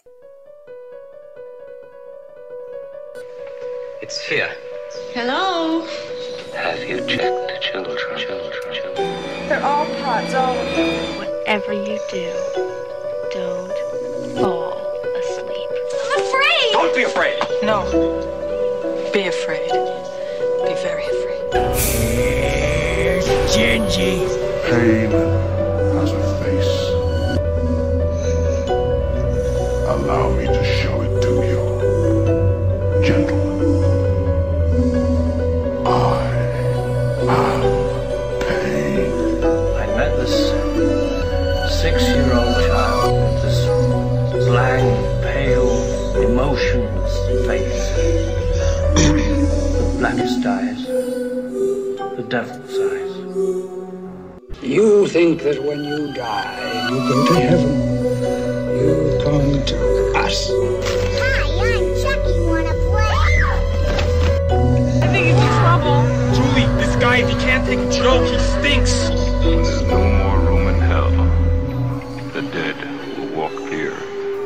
It's here. Hello? Have you checked the children? They're all pods, all of them. Whatever you do, don't fall asleep. I'm afraid! Don't be afraid! No. Be afraid. Be very afraid. Here's Gingy. Pain has a face. Allow me to show it to you. Gentlemen, I am pain. I met this 6-year-old child with this blank, pale, emotionless face. The blackest eyes. The devil's eyes. You think that when you die, you go to heaven. You come to us. Hi, I'm Chucky. Wanna play? I think it's trouble. Julie, this guy, if he can't take a joke, he stinks. When there's no more room in hell, the dead will walk here.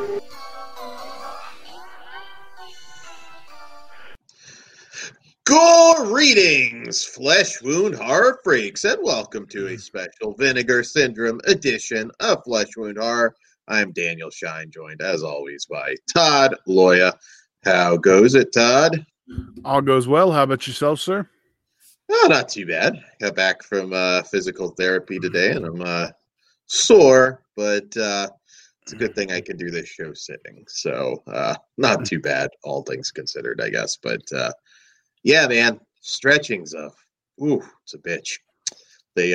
Greetings, Flesh Wound Horror Freaks, and welcome to a special Vinegar Syndrome edition of Flesh Wound Horror. I'm Daniel Shine, joined as always by Todd Loya. How goes it, Todd? All goes well. How about yourself, sir? Oh, not too bad. Got back from physical therapy today, and I'm sore, but it's a good thing I can do this show sitting. So not too bad, all things considered, I guess. But yeah, man, stretching's it's a bitch. They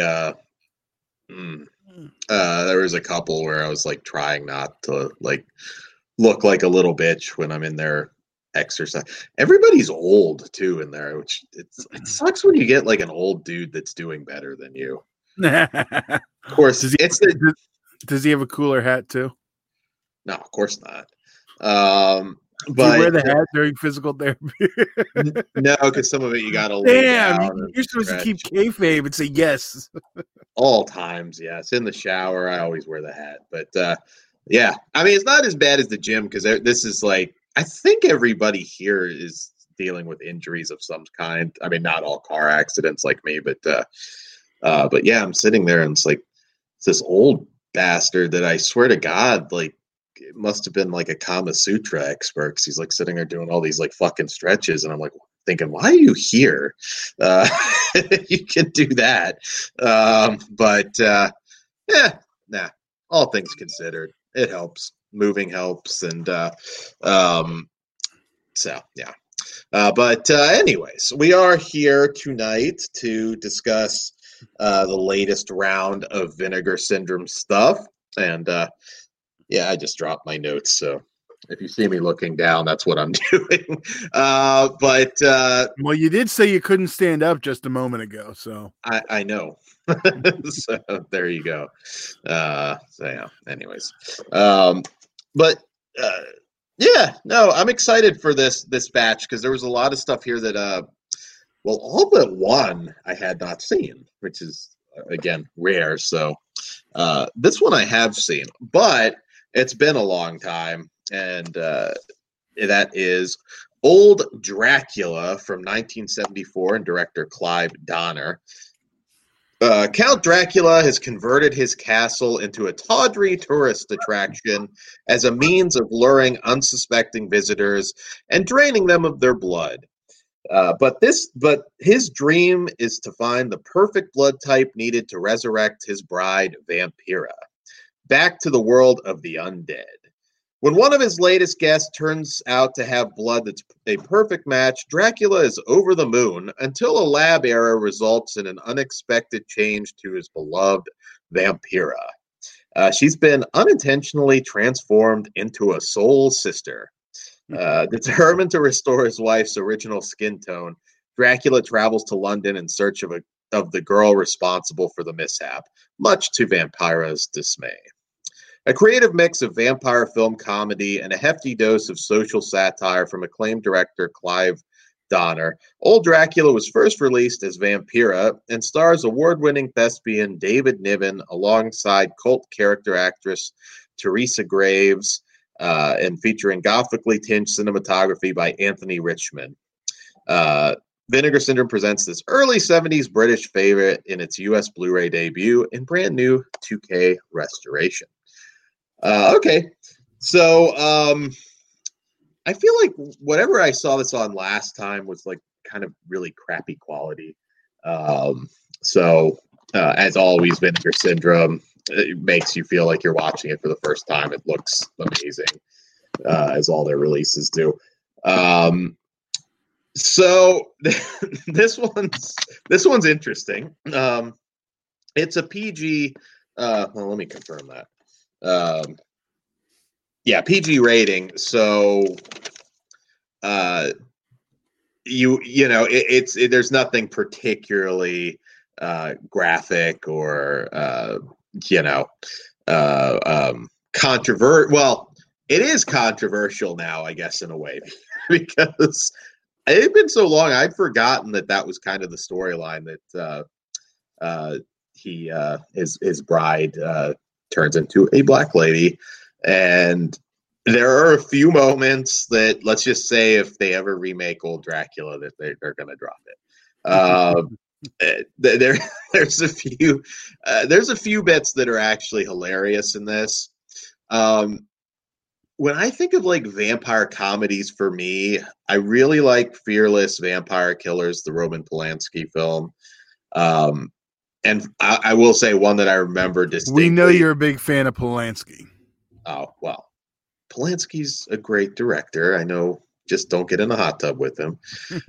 there was a couple where I was like trying not to like look like a little bitch when I'm in there exercise. Everybody's old too in there, which it sucks when you get like an old dude that's doing better than you. Of course, does he have a cooler hat too? No, of course not. Do you wear the hat during physical therapy? No, because some of it you gotta lay down. You're supposed to keep kayfabe and say yes. All times, yes. In the shower, I always wear the hat. But yeah, I mean, it's not as bad as the gym because this is like, I think everybody here is dealing with injuries of some kind. I mean, not all car accidents like me, but yeah, I'm sitting there and it's like it's this old bastard that I swear to God, like, it must have been like a Kama Sutra expert because he's like sitting there doing all these like fucking stretches, and I'm like thinking, why are you here? You can do that, but yeah, nah. All things considered, it helps. Moving helps, and so yeah. But anyways, we are here tonight to discuss the latest round of Vinegar Syndrome stuff, and yeah, I just dropped my notes, so if you see me looking down, that's what I'm doing. But well, you did say you couldn't stand up just a moment ago, so I know. So there you go. So yeah. Anyways, but yeah, no, I'm excited for this batch because there was a lot of stuff here that well, all but one I had not seen, which is again rare. So this one I have seen, but it's been a long time, and that is Old Dracula from 1974 and director Clive Donner. Count Dracula has converted his castle into a tawdry tourist attraction as a means of luring unsuspecting visitors and draining them of their blood. But his dream is to find the perfect blood type needed to resurrect his bride, Vampira, back to the world of the undead. When one of his latest guests turns out to have blood that's a perfect match, Dracula is over the moon until a lab error results in an unexpected change to his beloved Vampira. She's been unintentionally transformed into a soul sister. Determined to restore his wife's original skin tone, Dracula travels to London in search of the girl responsible for the mishap, much to Vampira's dismay. A creative mix of vampire film comedy and a hefty dose of social satire from acclaimed director Clive Donner, Old Dracula was first released as Vampira and stars award-winning thespian David Niven alongside cult character actress Teresa Graves, and featuring gothically tinged cinematography by Anthony Richmond. Vinegar Syndrome presents this early 70s British favorite in its US Blu-ray debut and brand new 2K restoration. Okay, so I feel like whatever I saw this on last time was like kind of really crappy quality. As always, Vinegar Syndrome, it makes you feel like you're watching it for the first time. It looks amazing, as all their releases do. So this one's interesting. It's a PG. Well, let me confirm that. PG rating. So, there's nothing particularly graphic or controversial. Well, it is controversial now, I guess, in a way, because it had been so long. I'd forgotten that was kind of the storyline, that his bride turns into a black lady. And there are a few moments that, let's just say, if they ever remake old Dracula, that they're going to drop it. There's a few bits that are actually hilarious in this. When I think of like vampire comedies, for me, I really like Fearless Vampire Killers, the Roman Polanski film. And I will say one that I remember distinctly. We know you're a big fan of Polanski. Oh, well, Polanski's a great director. I know, just don't get in a hot tub with him.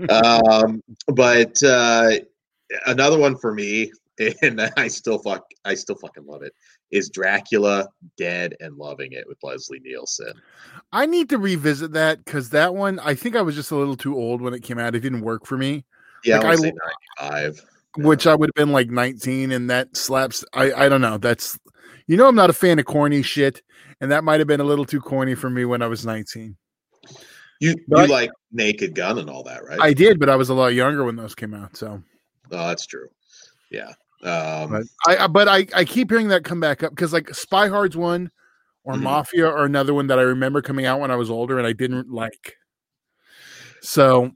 But another one for me, and I still fucking love it, is Dracula Dead and Loving It with Leslie Nielsen. I need to revisit that because that one, I think I was just a little too old when it came out. It didn't work for me. Yeah, I would say 95. Which I would have been like 19, and that slaps. I don't know. That's, I'm not a fan of corny shit, and that might have been a little too corny for me when I was 19. You like Naked Gun and all that, right? I did, but I was a lot younger when those came out. So, oh, that's true. Yeah. But I keep hearing that come back up because like Spy Hard's one or Mafia or another one that I remember coming out when I was older and I didn't like. So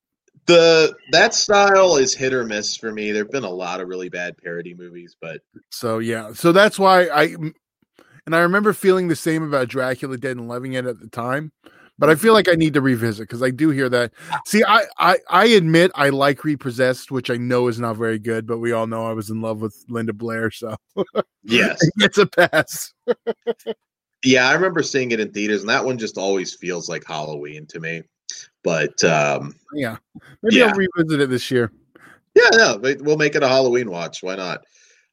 that style is hit or miss for me. There've been a lot of really bad parody movies, but so that's why I remember feeling the same about Dracula Dead and Loving It at the time. But I feel like I need to revisit because I do hear that. See, I admit I like Repossessed, which I know is not very good, but we all know I was in love with Linda Blair, so yes, it's a pass. Yeah, I remember seeing it in theaters, and that one just always feels like Halloween to me. But maybe I'll revisit it this year. Yeah, no, we'll make it a Halloween watch. Why not?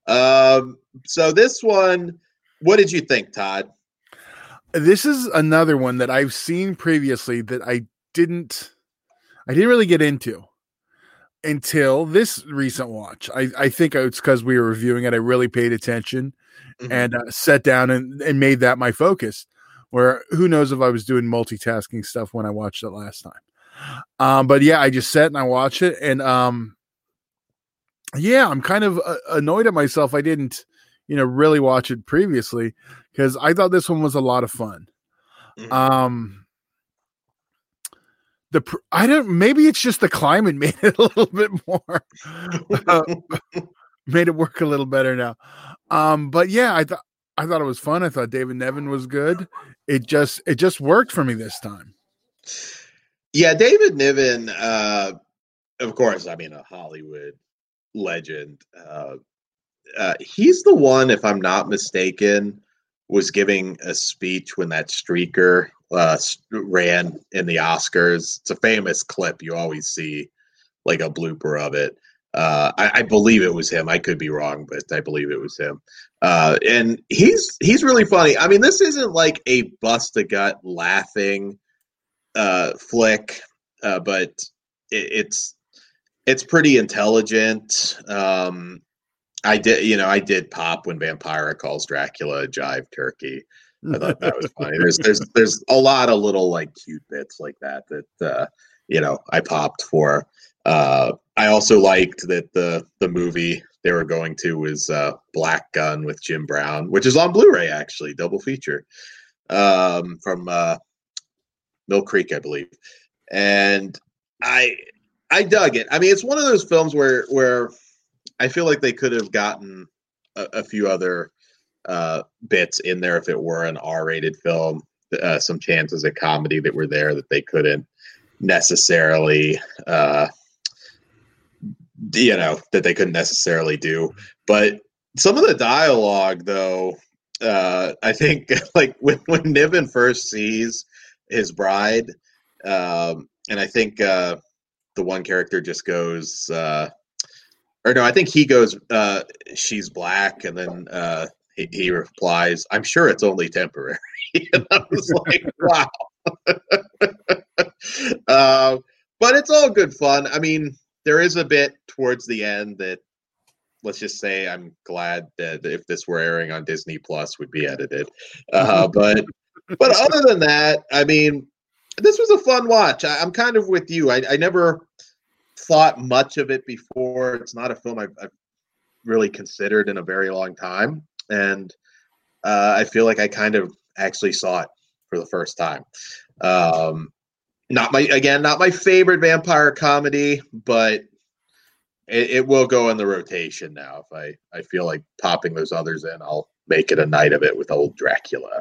So this one, what did you think, Todd? This is another one that I've seen previously that I didn't really get into until this recent watch. I think it's because we were reviewing it. I really paid attention and sat down and made that my focus, where who knows if I was doing multitasking stuff when I watched it last time. But yeah, I just sat and I watched it, and I'm kind of annoyed at myself. I didn't, really watch it previously because I thought this one was a lot of fun. Maybe it's just the climate made it a little bit more, made it work a little better now. But yeah, I thought it was fun. I thought David Niven was good. It just worked for me this time. Yeah, David Niven, of course, I mean, a Hollywood legend. He's the one, if I'm not mistaken, was giving a speech when that streaker ran in the Oscars. It's a famous clip. You always see like a blooper of it. I believe it was him. I could be wrong, but I believe it was him. And he's really funny. I mean, this isn't like a bust a gut laughing flick, but it's pretty intelligent. I did pop when Vampira calls Dracula a jive turkey. I thought that was funny. There's a lot of little like cute bits like that I popped for. I also liked that the movie they were going to was Black Gun with Jim Brown, which is on Blu-ray actually, double feature. from Mill Creek, I believe, and I dug it. I mean, it's one of those films where I feel like they could have gotten a few other bits in there if it were an R-rated film. Some chances at comedy that were there that they couldn't necessarily, that they couldn't necessarily do. But some of the dialogue, though, I think, like when Niven first sees his bride, and I think the one character just goes, or no, I think he goes, she's black, and then he replies, "I'm sure it's only temporary." And I was like, wow. But it's all good fun. I mean, there is a bit towards the end that, let's just say, I'm glad that if this were airing on Disney Plus, would be edited. But other than that, I mean, this was a fun watch. I'm kind of with you. I never thought much of it before. It's not a film I've really considered in a very long time, and I feel like I kind of actually saw it for the first time. Not my favorite vampire comedy, but it will go in the rotation now. If I feel like popping those others in, I'll make it a night of it with old Dracula.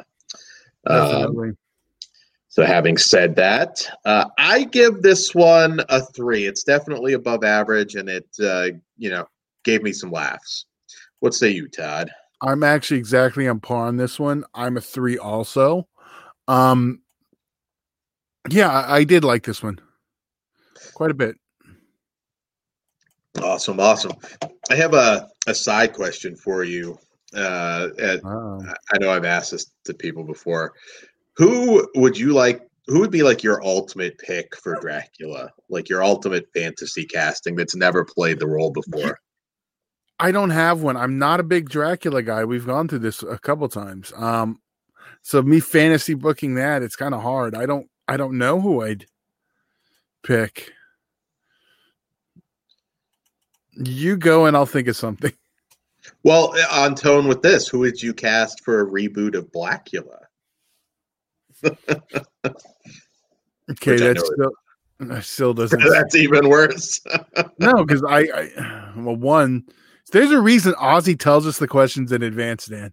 So having said that, I give this one a 3. It's definitely above average, and it gave me some laughs. What say you, Todd? I'm actually exactly on par on this one. I'm a 3 also. Yeah, I did like this one quite a bit. Awesome. I have a side question for you. I know I've asked this to people before. Who would be like your ultimate pick for Dracula? Like your ultimate fantasy casting that's never played the role before? I don't have one. I'm not a big Dracula guy. We've gone through this a couple times. So me fantasy booking that, it's kind of hard. I don't know who I'd pick. You go and I'll think of something. Well, on tone with this, who would you cast for a reboot of Blackula? Okay, that still doesn't. That's even worse. No, because one, there's a reason Ozzy tells us the questions in advance, Dan.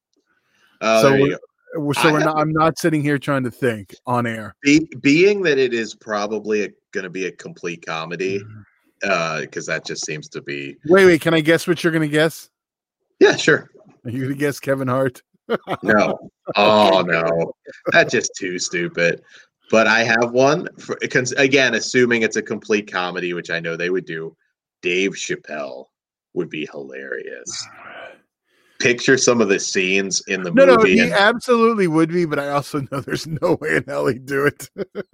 I'm not sitting here trying to think on air. Being that it is probably going to be a complete comedy, because that just seems to be. Wait, can I guess what you're going to guess? Yeah, sure. Are you going to guess Kevin Hart? No. Oh, no. That's just too stupid. But I have one. Again, assuming it's a complete comedy, which I know they would do, Dave Chappelle would be hilarious. Picture some of the scenes in the movie. No, he absolutely would be, but I also know there's no way in hell he'd do it.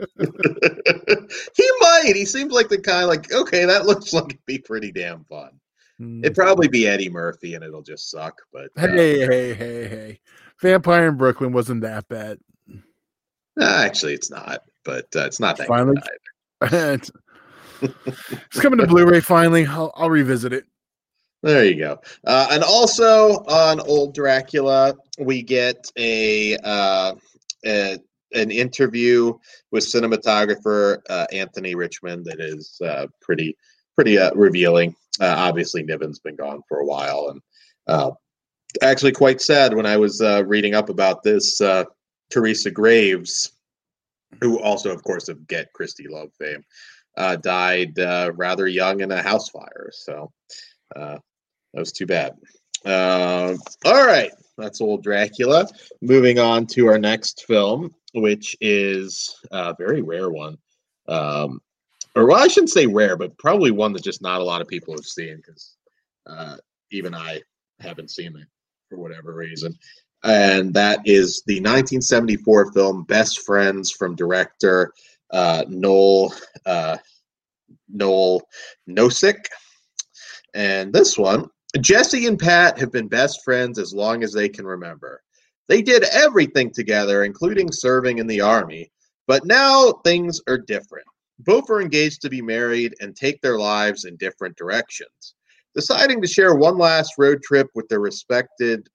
He might. He seems like the kind like, okay, that looks like it'd be pretty damn fun. It'd probably be Eddie Murphy, and it'll just suck. But hey, Vampire in Brooklyn wasn't that bad. Actually, it's not. But it's not that finally good either. It's coming to Blu-ray finally. I'll revisit it. There you go. And also on Old Dracula, we get an interview with cinematographer Anthony Richmond that is pretty revealing. Obviously, Niven's been gone for a while, and actually quite sad when I was reading up about this. Teresa Graves, who also, of course, of Get Christie Love fame, died rather young in a house fire. So that was too bad. All right, that's Old Dracula. Moving on to our next film, which is a very rare one. Or, well, I shouldn't say rare, but probably one that just not a lot of people have seen, because even I haven't seen it for whatever reason. And that is the 1974 film Best Friends from director Noel Nosek. And this one, Jesse and Pat have been best friends as long as they can remember. They did everything together, including serving in the army, but now things are different. Both are engaged to be married and take their lives in different directions. Deciding to share one last road trip with their respected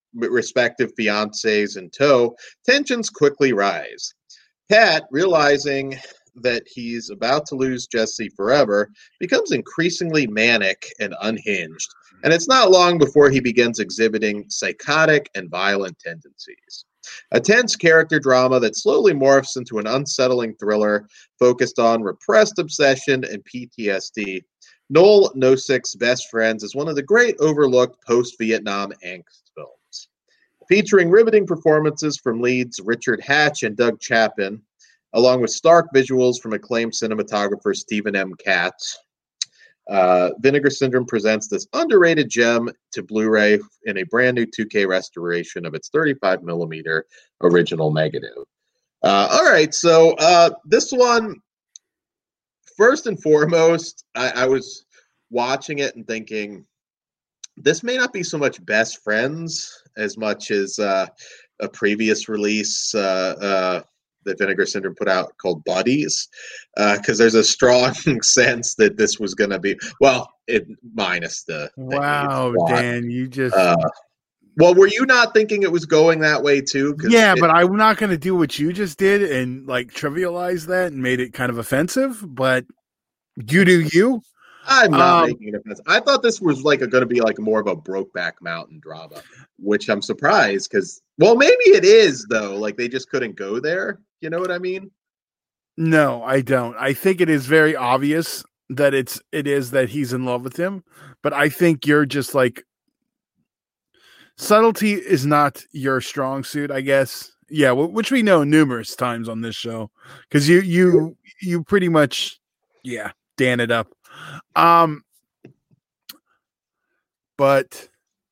respective fiancés in tow, tensions quickly rise. Pat, realizing that he's about to lose Jesse forever, becomes increasingly manic and unhinged, and it's not long before he begins exhibiting psychotic and violent tendencies. A tense character drama that slowly morphs into an unsettling thriller focused on repressed obsession and PTSD. Noel Nossek's Best Friends is one of the great overlooked post-Vietnam angst films. Featuring riveting performances from leads Richard Hatch and Doug Chapin, along with stark visuals from acclaimed cinematographer Stephen M. Katz, Vinegar Syndrome presents this underrated gem to Blu-ray in a brand new 2K restoration of its 35mm original negative. All right, so this one, first and foremost, I was watching it and thinking, this may not be so much Best Friends as much as a previous release that Vinegar Syndrome put out called Buddies, because there's a strong sense that this was going to be, well, minus the wow, Dan, you just well, were you not thinking it was going that way too? Yeah, but I'm not going to do what you just did and like trivialize that and made it kind of offensive, but you do you. I'm not making it offensive. I thought this was like going to be like more of a Brokeback Mountain drama, which I'm surprised because, well, maybe it is though. Like they just couldn't go there. You know what I mean? No, I don't. I think it is very obvious that it is that he's in love with him, but I think you're just like, subtlety is not your strong suit, I guess. Yeah, which we know numerous times on this show because you pretty much, yeah, Dan it up. But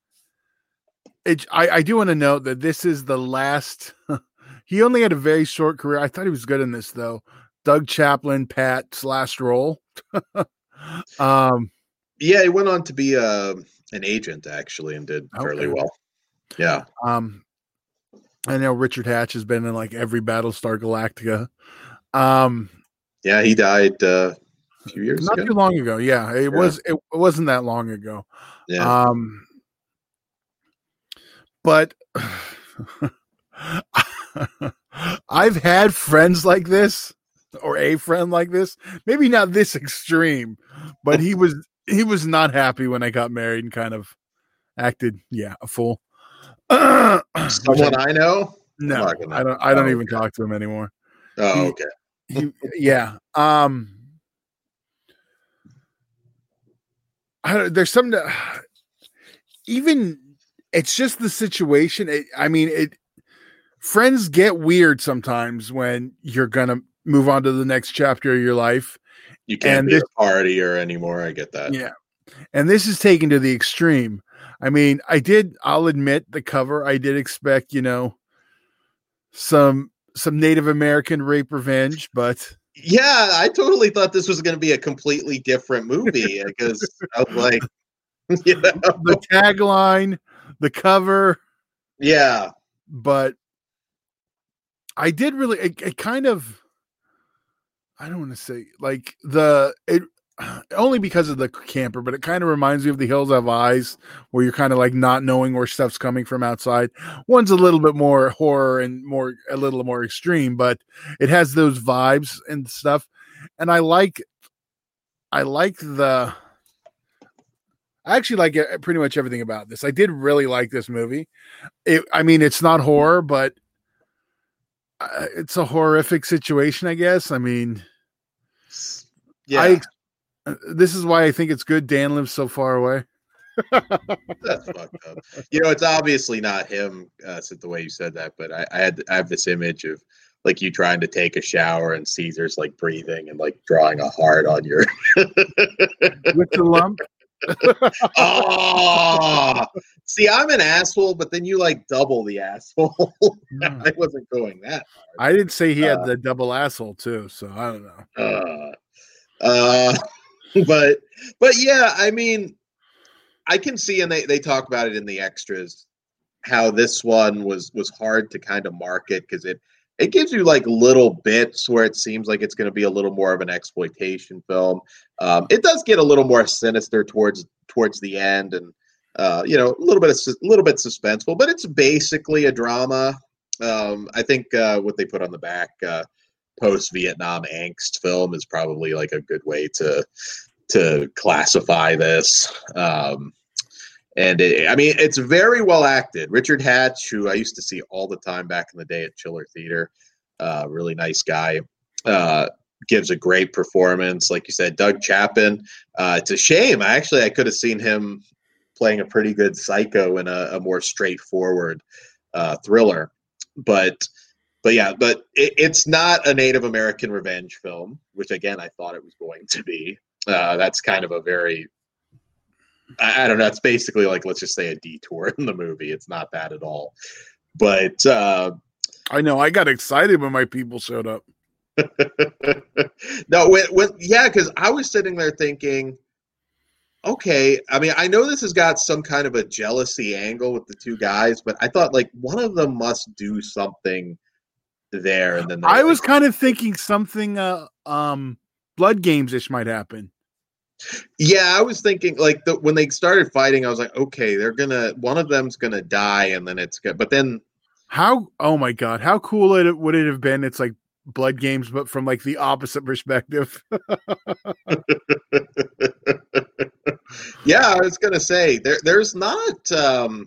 I do want to note that this is the last. He only had a very short career. I thought he was good in this though. Doug Chaplin, Pat's last role. Yeah, he went on to be an agent actually and did fairly well. Yeah. I know Richard Hatch has been in like every Battlestar Galactica. Yeah, he died a few years ago. Not too long ago. Yeah, it wasn't that long ago. Yeah. But I've had friends like this, or a friend like this. Maybe not this extreme, but he was not happy when I got married and kind of acted, a fool. Someone I know? No, I don't even talk to him anymore. Oh, okay. There's some even it's just the situation. Friends get weird sometimes when you're gonna move on to the next chapter of your life. You can't be a partier anymore. I get that. Yeah, and this is taken to the extreme. I'll admit the cover. I did expect, some Native American rape revenge, but yeah, I totally thought this was going to be a completely different movie because I was like, the tagline, the cover, yeah. But I did really. It kind of. I don't want to say like only because of the camper, but it kind of reminds me of The Hills Have Eyes, where you're kind of like not knowing where stuff's coming from outside. One's a little bit more horror and a little more extreme, but it has those vibes and stuff. And I actually like pretty much everything about this. I did really like this movie. It's not horror, but it's a horrific situation, I guess. Yeah. This is why I think it's good Dan lives so far away. That's fucked up. It's obviously not him, the way you said that, but I have this image of like you trying to take a shower and Caesar's like breathing and like drawing a heart on your with the lump. Oh, see, I'm an asshole, but then you like double the asshole. I wasn't going that hard. I didn't say he had the double asshole too, so I don't know. But yeah, I can see, and they talk about it in the extras, how this one was hard to kind of market because it gives you like little bits where it seems like it's going to be a little more of an exploitation film. It does get a little more sinister towards the end, and a little bit suspenseful, but it's basically a drama. I think what they put on the back, post-Vietnam angst film, is probably like a good way to classify this. It's very well acted. Richard Hatch, who I used to see all the time back in the day at Chiller Theater, really nice guy, gives a great performance. Like you said, Doug Chapin. It's a shame. I could have seen him playing a pretty good psycho in a more straightforward thriller. But it's not a Native American revenge film, which again I thought it was going to be. That's kind of a very, I don't know. It's basically like, let's just say, a detour in the movie. It's not that at all. But I know I got excited when my people showed up. No, because I was sitting there thinking, okay, I mean, I know this has got some kind of a jealousy angle with the two guys, but I thought like one of them must do something there. And then I was kind of thinking something Blood Games-ish might happen. Yeah, I was thinking like when they started fighting, I was like, okay, one of them's gonna die, and then it's good. But then oh my god, how cool would it have been? It's like Blood Games, but from like the opposite perspective. Yeah, I was gonna say there's not a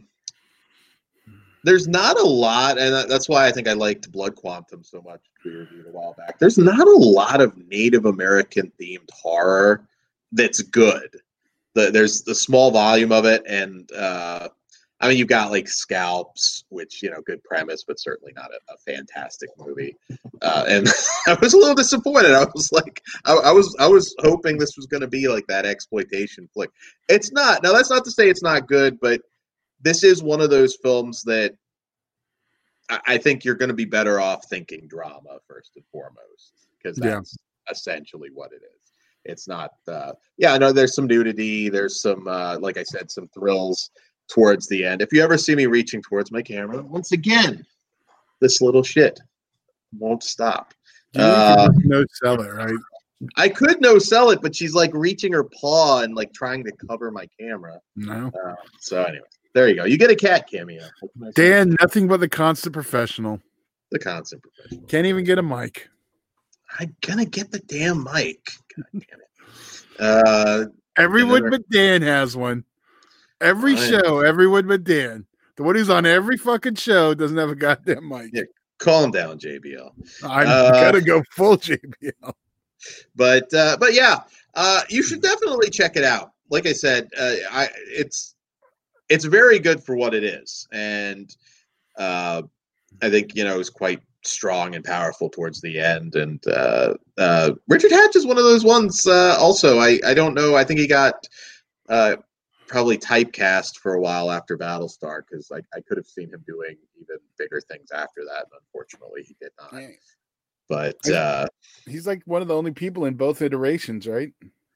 lot, and that's why I think I liked Blood Quantum so much. We reviewed a while back. There's not a lot of Native American themed horror that's good. There's the small volume of it, and you've got like Scalps, which good premise, but certainly not a fantastic movie. And I was a little disappointed. I was like, I was hoping this was going to be like that exploitation flick. It's not. Now that's not to say it's not good, but this is one of those films that I think you're going to be better off thinking drama first and foremost, because that's essentially what it is. It's not, there's some nudity. There's some, like I said, some thrills towards the end. If you ever see me reaching towards my camera, once again, this little shit won't stop. No sell it, right? I could no sell it, but she's like reaching her paw and like trying to cover my camera. No. So anyway, there you go. You get a cat cameo. Dan, nothing but the constant professional. The constant professional. Can't even get a mic. I'm gonna get the damn mic. God damn it. Everyone but Dan has one. Every show, everyone but Dan. The one who's on every fucking show doesn't have a goddamn mic. Yeah, calm down, JBL. I'm gonna go full JBL. But yeah, you should definitely check it out. Like I said, it's very good for what it is, and I think it was quite strong and powerful towards the end. And Richard Hatch is one of those ones. Also, I don't know. I think he got probably typecast for a while after Battlestar, because I could have seen him doing even bigger things after that. And unfortunately, he did not. Right. But he's like one of the only people in both iterations, right?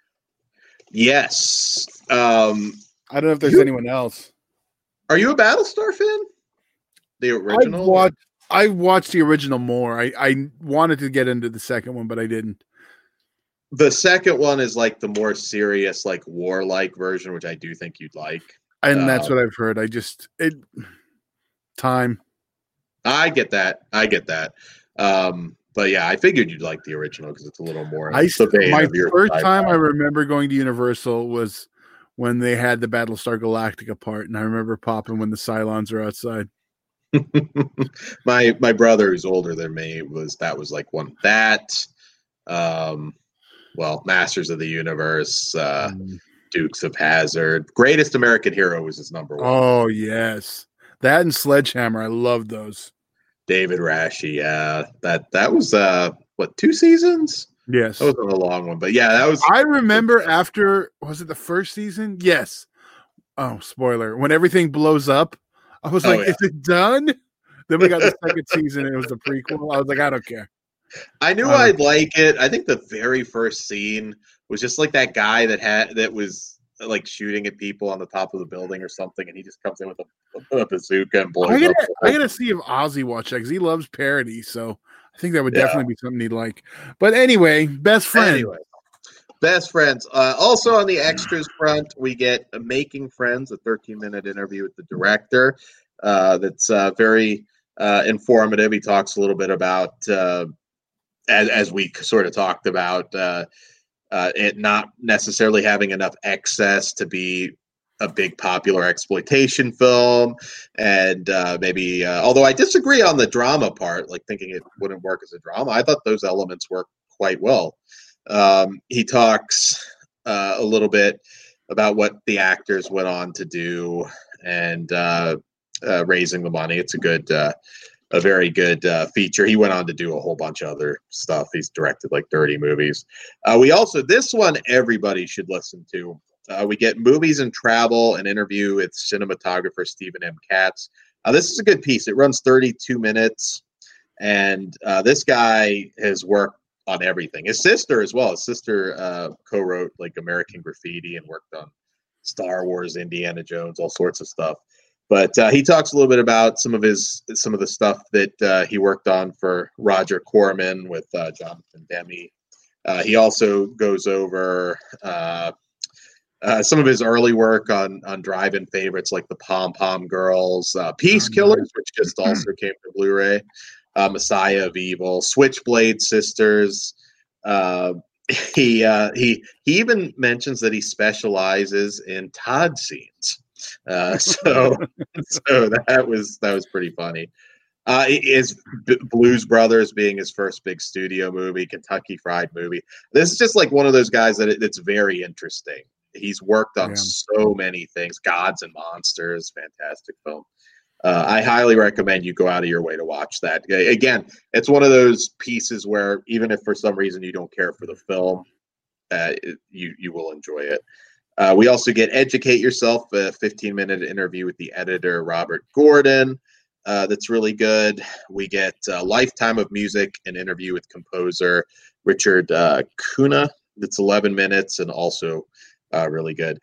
Yes. I don't know if there's anyone else. Are you a Battlestar fan? The original? I watched the original more. I wanted to get into the second one, but I didn't. The second one is like the more serious, like warlike version, which I do think you'd like. And that's what I've heard. Time. I get that. But yeah, I figured you'd like the original because it's a little more. My first time I remember going to Universal was when they had the Battlestar Galactica part, and I remember popping when the Cylons are outside. my brother, who's older than me, was like one that. Masters of the Universe, Dukes of Hazzard, Greatest American Hero was his number one. Oh yes, that and Sledgehammer. I love those. David Rasche, yeah, that was 2 seasons? Yes, that wasn't a long one, but yeah, that was. I remember after, was it the first season? Yes. Oh, spoiler! When everything blows up, I was like, "Is it done?" Then we got the second season, and it was the prequel. I was like, "I don't care." I knew I'd like it. I think the very first scene was just like that guy that was like shooting at people on the top of the building or something, and he just comes in with a bazooka and blows up. I gotta see if Ozzy watched that because he loves parody, so I think that would definitely be something he'd like. But anyway, best friend. Best Friends. Also on the extras front, we get Making Friends, a 13-minute interview with the director. That's very informative. He talks a little bit about, as we sort of talked about, it not necessarily having enough excess to be a big popular exploitation film, and maybe although I disagree on the drama part, like thinking it wouldn't work as a drama, I thought those elements work quite well. He talks a little bit about what the actors went on to do and raising the money. It's a very good feature. He went on to do a whole bunch of other stuff. He's directed like 30 movies. We also, this one everybody should listen to. We get Movies and Travel, an interview with cinematographer Stephen M. Katz. This is a good piece. It runs 32 minutes, and this guy has worked on everything. His sister as well. His sister co-wrote like American Graffiti and worked on Star Wars, Indiana Jones, all sorts of stuff. But he talks a little bit about some of the stuff that he worked on for Roger Corman with Jonathan Demme. He also goes over some of his early work on drive-in favorites like the Pom Pom Girls, Peace Killers, which just also came to Blu-ray, Messiah of Evil, Switchblade Sisters. He even mentions that he specializes in Todd scenes. So that was pretty funny. Is Blues Brothers being his first big studio movie, Kentucky Fried Movie. This is just like one of those guys it's very interesting. He's worked on so many things. Gods and Monsters, fantastic film. I highly recommend you go out of your way to watch that. Again, it's one of those pieces where even if for some reason you don't care for the film, you will enjoy it. We also get Educate Yourself, a 15-minute interview with the editor, Robert Gordon. That's really good. We get Lifetime of Music, an interview with composer Richard Kuna. That's 11 minutes and also really good.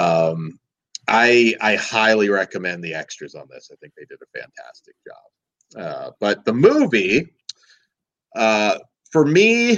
I highly recommend the extras on this. I think they did a fantastic job. But the movie, for me,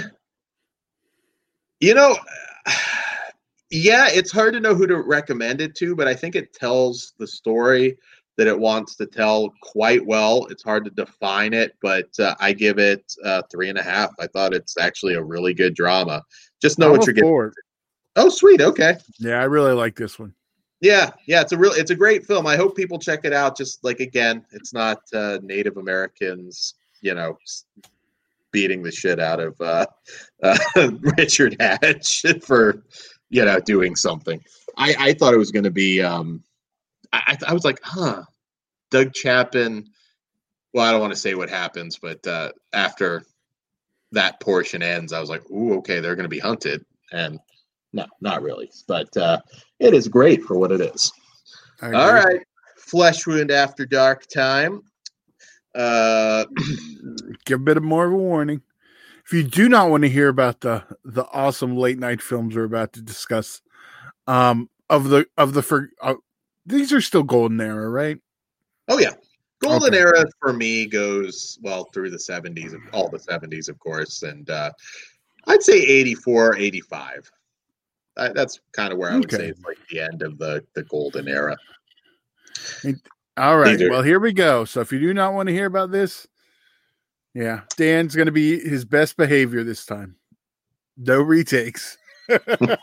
yeah, it's hard to know who to recommend it to, but I think it tells the story that it wants to tell quite well. It's hard to define it, but I give it 3.5. I thought it's actually a really good drama. Just know what you're getting. Oh, sweet. Okay. Yeah, I really like this one. Yeah, it's a great film. I hope people check it out. Just like, again, it's not Native Americans, beating the shit out of Richard Hatch for doing something. I thought it was going to be. I was like, Doug Chapman. Well, I don't want to say what happens, but after that portion ends, I was like, ooh, okay, they're going to be hunted, and no, not really. But it is great for what it is. All right, Flesh Wound After Dark time. Give a bit more of a warning. If you do not want to hear about the awesome late night films we're about to discuss, these are still golden era, right? Oh yeah, golden era for me goes through the 70s, all the 70s, of course, and I'd say 84, 85. That's kind of where I would say it's like the end of the golden era. All right, well, here we go. So if you do not want to hear about this, yeah, Dan's going to be his best behavior this time. No retakes. So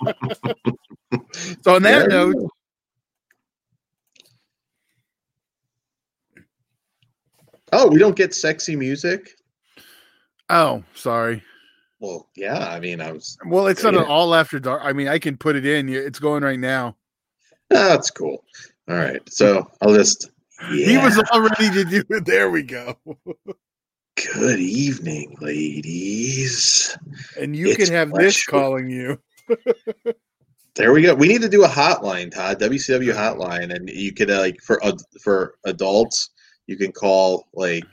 on that note, we don't get sexy music? Oh, sorry. Well, yeah, I mean, Well, it's not an all after dark. I mean, I can put it in. It's going right now. Oh, that's cool. All right. So I'll just. Yeah. He was all ready to do it. There we go. Good evening, ladies. And you can have this calling you. There we go. We need to do a hotline, Todd. WCW hotline, and you could for adults, you can call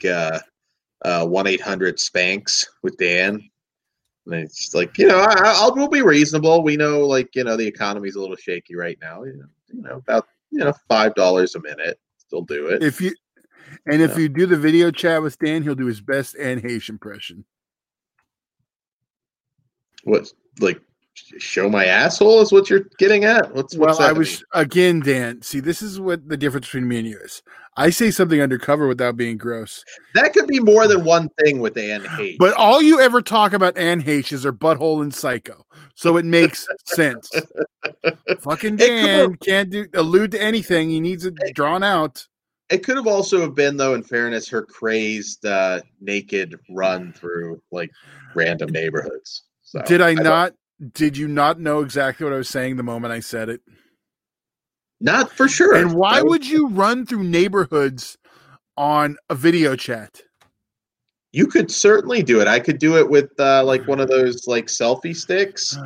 1-800-SPANKS with Dan. And it's like, we'll be reasonable. We know, the economy's a little shaky right now. About $5 a minute. Still do it. If you do the video chat with Dan, he'll do his best Anne Heche impression. What, show my asshole is what you're getting at. What's Well, that I was mean? again, Dan. See, this is what the difference between me and you is. I say something undercover without being gross. That could be more than one thing with Anne H. But all you ever talk about Anne H is her butthole and Psycho, so it makes sense. Fucking Dan can't allude to anything. He needs it drawn out. It could have also have been, though, in fairness, her crazed naked run through like random neighborhoods. So Did I not? Did you not know exactly what I was saying the moment I said it? Not for sure. And why would you run through neighborhoods on a video chat? You could certainly do it. I could do it with like one of those like selfie sticks.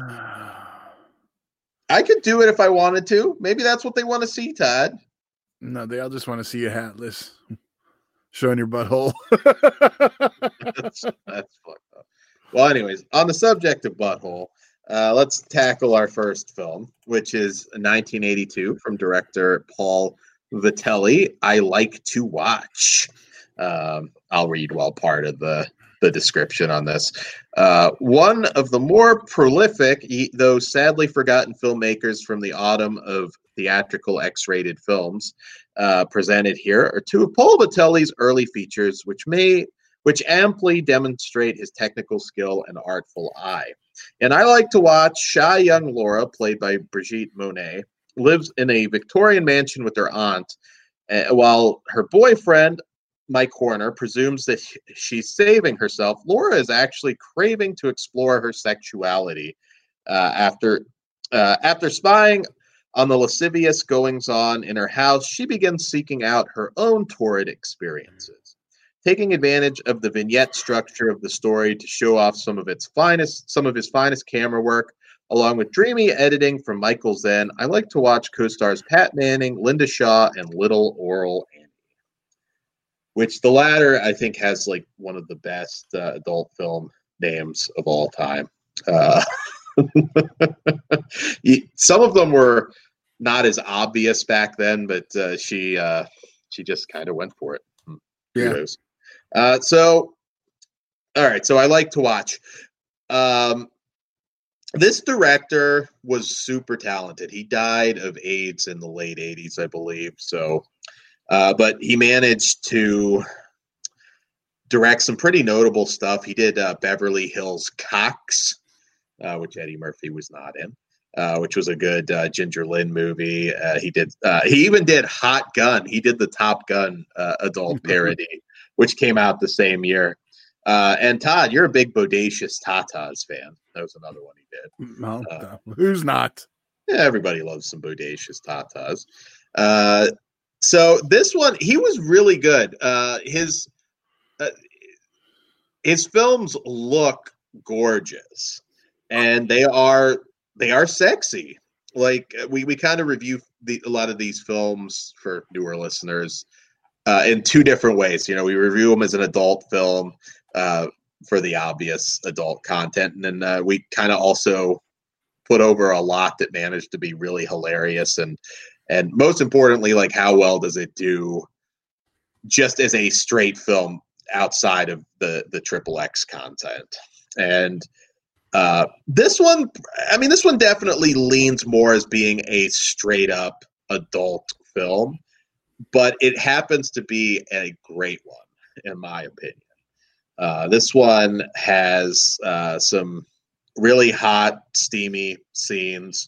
I could do it if I wanted to. Maybe that's what they want to see, Todd. No, they all just want to see you hatless, showing your butthole. That's fucked up. Well, anyways, on the subject of butthole, let's tackle our first film, which is 1982 from director Paul Vitelli. I Like to Watch. I'll read part of the description on this. One of the more prolific, though sadly forgotten filmmakers from the autumn of theatrical X-rated films presented here are two of Paul Vitelli's early features, which amply demonstrate his technical skill and artful eye. And I Like to Watch, shy young Laura, played by Brigitte Monet, lives in a Victorian mansion with her aunt, while her boyfriend, Mike Horner, presumes that she's saving herself. Laura is actually craving to explore her sexuality. After spying on the lascivious goings-on in her house, she begins seeking out her own torrid experiences, taking advantage of the vignette structure of the story to show off some of his finest camera work, along with dreamy editing from Michael Zen. I Like to Watch co-stars Pat Manning, Linda Shaw, and Little Oral Annie, which the latter I think has like one of the best adult film names of all time. Some of them were not as obvious back then, but she just kind of went for it. Yeah. So I Like to Watch. This director was super talented. He died of AIDS in the late 80s, I believe. So, but he managed to direct some pretty notable stuff. He did Beverly Hills Cops, which Eddie Murphy was not in, which was a good Ginger Lynn movie. He even did Hot Gun. He did the Top Gun adult parody, which came out the same year. And Todd, you're a big Bodacious Tatas fan. That was another one he did. No, who's not? Yeah, everybody loves some Bodacious Tatas. So this one, he was really good. His films look gorgeous, and they are sexy. Like we kind of review a lot of these films for newer listeners in two different ways. You know, we review them as an adult film for the obvious adult content, and then we kind of also put over a lot that managed to be really hilarious, and most importantly, like how well does it do just as a straight film outside of the XXX content. And this one definitely leans more as being a straight up adult film, but it happens to be a great one in my opinion. This one has some really hot, steamy scenes.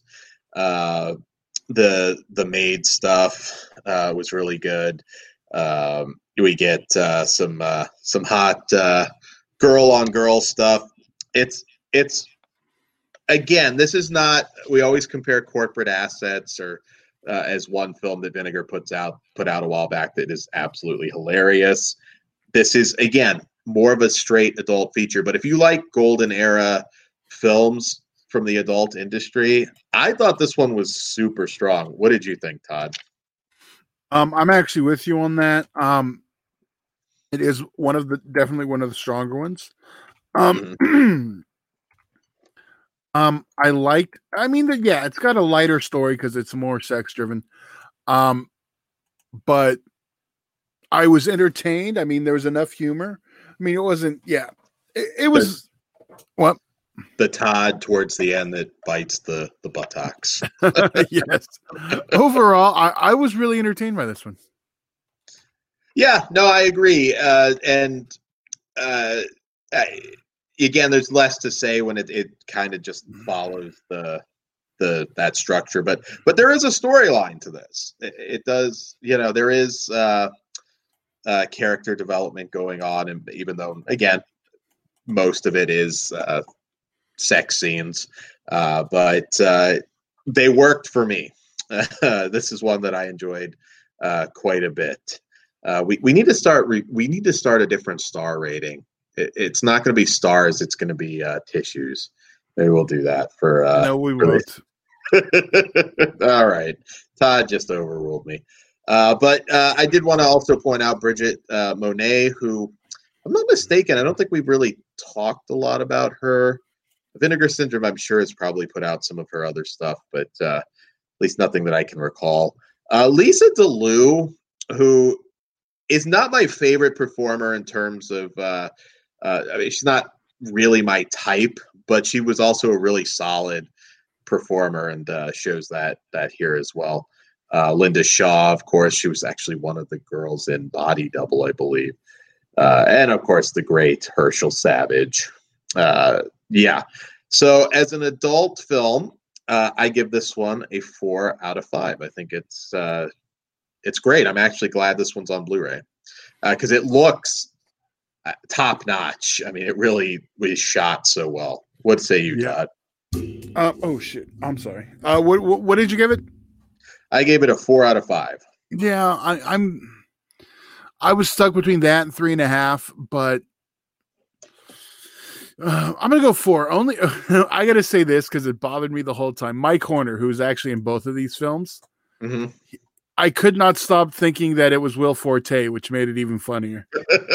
The maid stuff was really good. We get some hot girl on girl stuff. It's again, this is not. We always compare Corporate Assets or as one film that Vinegar put out a while back that is absolutely hilarious. This is again more of a straight adult feature, but if you like golden era films from the adult industry, I thought this one was super strong. What did you think, Todd? I'm actually with you on that. It is definitely one of the stronger ones. It's got a lighter story because it's more sex driven. But I was entertained. I mean, there was enough humor. I mean, it wasn't, it was what? the Todd towards the end that bites the buttocks. Yes. Overall, I was really entertained by this one. Yeah, no, I agree. Again, there's less to say when it kind of just follows that structure, but there is a storyline to this. It does, there is character development going on, and even though, again, most of it is sex scenes, but they worked for me. This is one that I enjoyed quite a bit. We need to start. We need to start a different star rating. It's not going to be stars. It's going to be tissues. Maybe we'll do that for. No, we won't. All right, Todd just overruled me. But I did want to also point out Bridget Monet, who, if I'm not mistaken, I don't think we've really talked a lot about her. Vinegar Syndrome, I'm sure, has probably put out some of her other stuff, but at least nothing that I can recall. Lisa DeLue, who is not my favorite performer in terms of, I mean, she's not really my type, but she was also a really solid performer, and shows that here as well. Linda Shaw, of course, she was actually one of the girls in Body Double, I believe. And of course, the great Herschel Savage. Yeah. So as an adult film, I give this one a 4 out of 5. I think it's great. I'm actually glad this one's on Blu-ray because it looks top notch. I mean, it really was shot so well. What say you, Todd? Oh shit! I'm sorry. What did you give it? I gave it a 4 out of 5. Yeah, I was stuck between that and 3.5, but I'm gonna go 4. Only I gotta say this because it bothered me the whole time. Mike Horner, who was actually in both of these films, I could not stop thinking that it was Will Forte, which made it even funnier.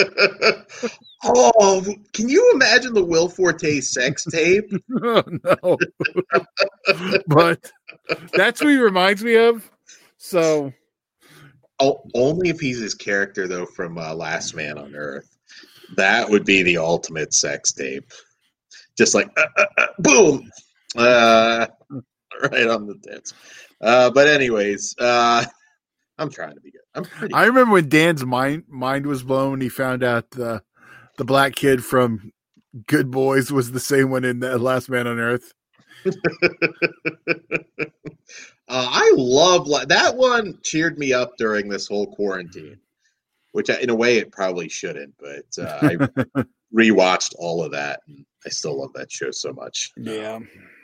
Oh, can you imagine the Will Forte sex tape? Oh, no. But that's who he reminds me of. So, only if he's his character, though, from Last Man on Earth. That would be the ultimate sex tape. Just like, boom! Right on the tits. But anyways, I'm trying to be good. I remember when Dan's mind was blown when he found out the black kid from Good Boys was the same one in Last Man on Earth. I love that one. Cheered me up during this whole quarantine, which in a way it probably shouldn't, but I rewatched all of that and I still love that show so much. Yeah.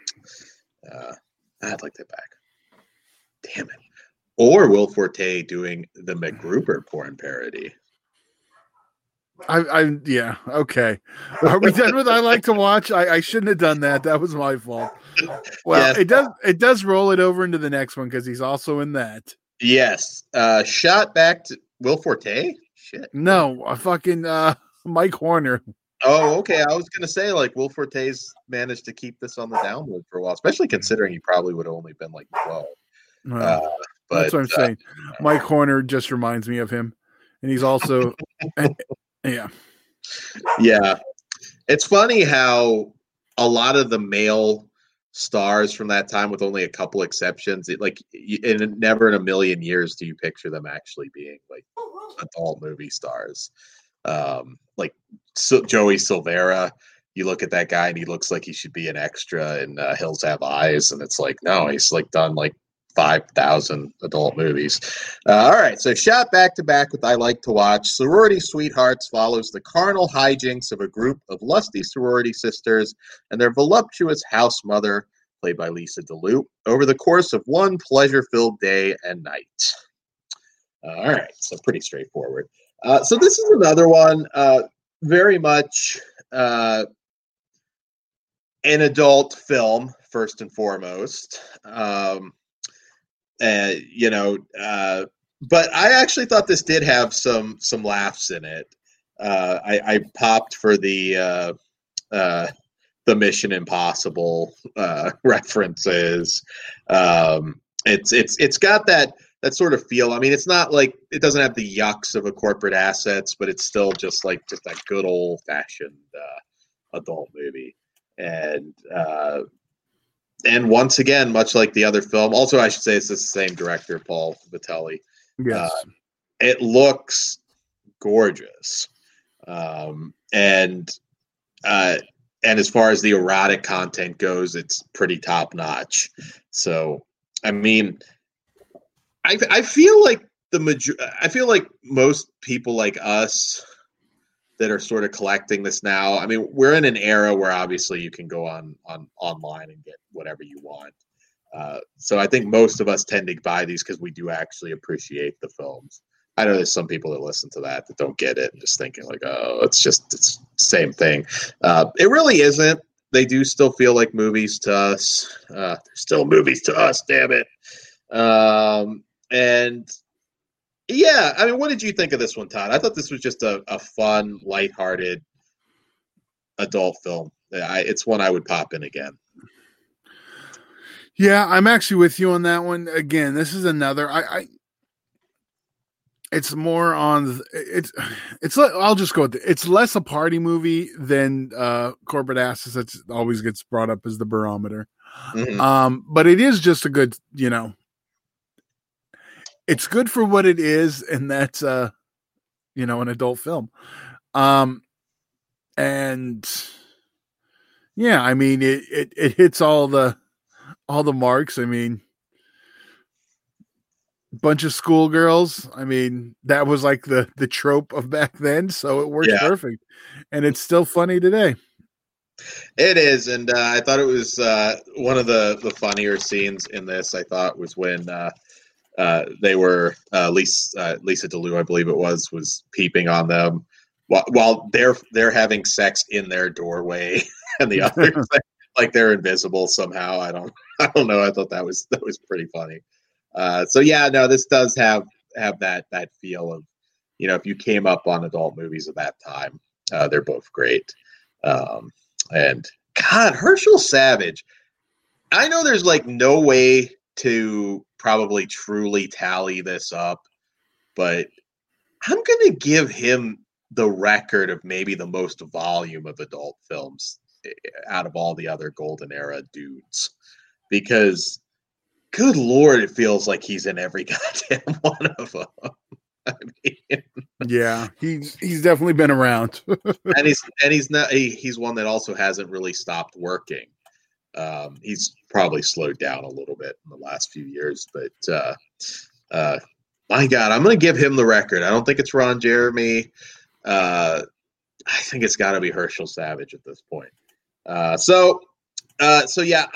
I'd like that back. Damn it. Or Will Forte doing the MacGruber porn parody. Yeah, okay. Are we done with I Like to Watch? I shouldn't have done that. That was my fault. Well, yes. It does roll it over into the next one because he's also in that. Yes. Shot back to Will Forte? Shit. No, fucking Mike Horner. Oh, okay. I was gonna say like Will Forte's managed to keep this on the download for a while, especially considering he probably would have only been like 12. But that's what I'm saying. Mike Horner just reminds me of him, and he's also yeah. It's funny how a lot of the male stars from that time, with only a couple exceptions, never in a million years do you picture them actually being like adult movie stars. Like Joey Silvera, you look at that guy and he looks like he should be an extra in Hills Have Eyes, and it's like, no, he's like done like 5,000 adult movies. All right, so shot back to back with I Like to Watch, Sorority Sweethearts follows the carnal hijinks of a group of lusty sorority sisters and their voluptuous house mother, played by Lisa DeLue, over the course of one pleasure-filled day and night. All right, so pretty straightforward. So this is another one, very much an adult film, first and foremost. But I actually thought this did have some laughs in it. I popped for the Mission Impossible references. It's got that sort of feel. I mean, it's not like it doesn't have the yucks of a corporate assets, but it's still just a good old fashioned adult movie. And once again, much like the other film, also I should say it's the same director, Paul Vitelli. Yes. It looks gorgeous. And as far as the erotic content goes, it's pretty top notch. So, I mean, I feel like I feel like most people like us that are sort of collecting this now. I mean, we're in an era where obviously you can go on online and get whatever you want. So I think most of us tend to buy these because we do actually appreciate the films. I know there's some people that listen to that don't get it and just thinking like, oh, it's the same thing. It really isn't. They do still feel like movies to us. They're still movies to us, damn it. And yeah, I mean, what did you think of this one, Todd? I thought this was just a fun, lighthearted adult film. It's one I would pop in again. Yeah, I'm actually with you on that one. Again, this is another. It's more on. It's. I'll just go with it. It's less a party movie than Corporate Asses. That always gets brought up as the barometer. Mm-hmm. But it is just a good. It's good for what it is, and that's an adult film. And yeah, I mean it hits all the marks. I mean, bunch of schoolgirls. I mean, that was like the trope of back then, so it works perfect, and it's still funny today. It is, and I thought it was one of the funnier scenes in this. I thought was when they were Lisa DeLue, I believe it was peeping on them while they're having sex in their doorway, and the others like they're invisible somehow. I don't know. I thought that was pretty funny. So yeah, no, this does have that feel of, if you came up on adult movies of that time, they're both great. And God, Herschel Savage, I know there's like no way to probably truly tally this up, but I'm going to give him the record of maybe the most volume of adult films out of all the other golden era dudes, because good Lord, it feels like he's in every goddamn one of them. I mean, yeah, he's definitely been around, and he's one that also hasn't really stopped working. He's probably slowed down a little bit in the last few years, but my God, I'm going to give him the record. I don't think it's Ron Jeremy. I think it's got to be Herschel Savage at this point. So yeah,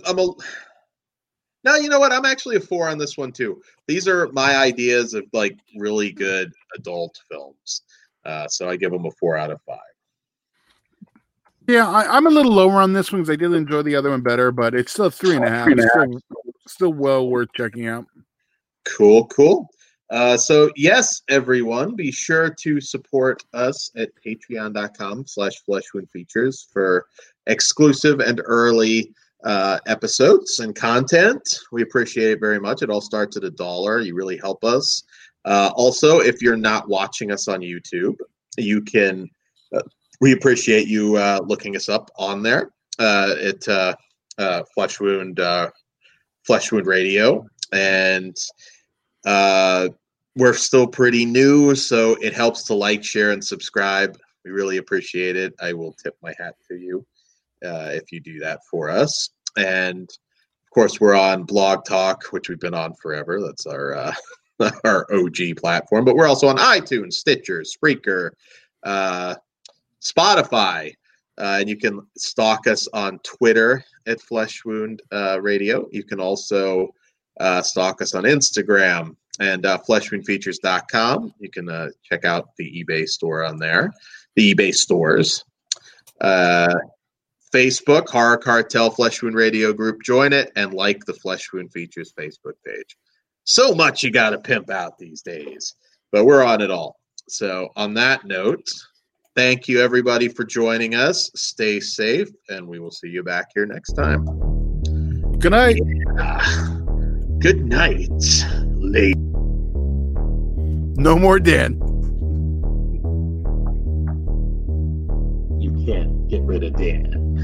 now, you know what? I'm actually a 4 on this one too. These are my ideas of like really good adult films. So I give them a 4 out of 5. Yeah, I'm a little lower on this one because I did enjoy the other one better, but it's still 3.5. Still well worth checking out. Cool. So yes, everyone, be sure to support us at patreon.com/fleshwoundfeatures for exclusive and early episodes and content. We appreciate it very much. It all starts at $1. You really help us. Also, if you're not watching us on YouTube, you can we appreciate you looking us up on there at Flesh Wound Radio, and we're still pretty new, so it helps to like, share, and subscribe. We really appreciate it. I will tip my hat to you if you do that for us. And of course, we're on Blog Talk, which we've been on forever. That's our OG platform. But we're also on iTunes, Stitcher, Spreaker, Spotify, and you can stalk us on Twitter at Flesh Wound Radio. You can also stalk us on Instagram and fleshwoundfeatures.com. You can check out the eBay store on there, the eBay stores. Facebook, Horror Cartel Flesh Wound Radio group. Join it and like the Flesh Wound Features Facebook page. So much you got to pimp out these days, but we're on it all. So on that note, thank you everybody for joining us. Stay safe, and we will see you back here next time. Good night. Yeah. Good night, lady. No more Dan. You can't get rid of Dan.